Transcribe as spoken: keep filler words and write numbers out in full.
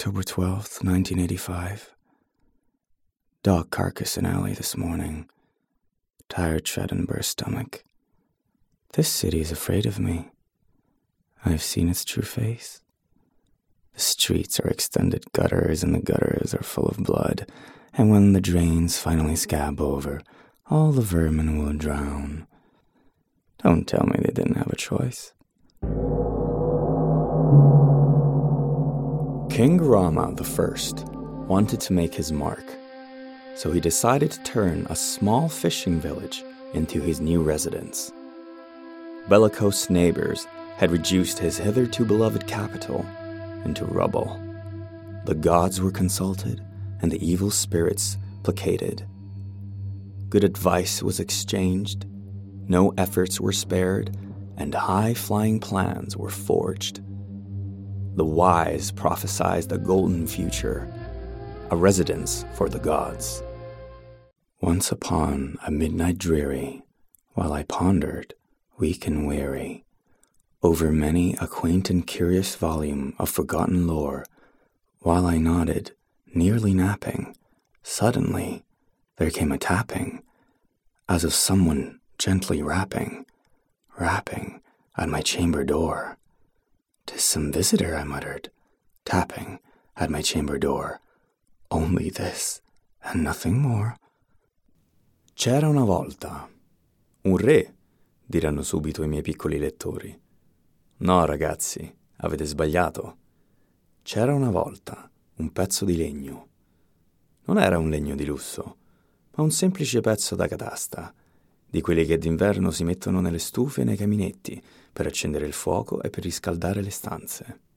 October twelfth, nineteen eighty-five. Dog carcass in alley this morning. Tired tread and burst stomach. This city is afraid of me. I have seen its true face. The streets are extended gutters, and the gutters are full of blood, and when the drains finally scab over, all the vermin will drown. Don't tell me they didn't have a choice. King Rama the First wanted to make his mark, so he decided to turn a small fishing village into his new residence. Bellicose neighbors had reduced his hitherto beloved capital into rubble. The gods were consulted, and the evil spirits placated. Good advice was exchanged, no efforts were spared, and high-flying plans were forged. The wise prophesied a golden future, a residence for the gods. Once upon a midnight dreary, while I pondered, weak and weary, over many a quaint and curious volume of forgotten lore, while I nodded, nearly napping, suddenly there came a tapping, as of someone gently rapping, rapping at my chamber door. "'Tis some visitor," I muttered, tapping at my chamber door. Only this, and nothing more. C'era una volta. Un re, diranno subito i miei piccoli lettori. No, ragazzi, avete sbagliato. C'era una volta un pezzo di legno. Non era un legno di lusso, ma un semplice pezzo da catasta, di quelli che d'inverno si mettono nelle stufe e nei caminetti per accendere il fuoco e per riscaldare le stanze.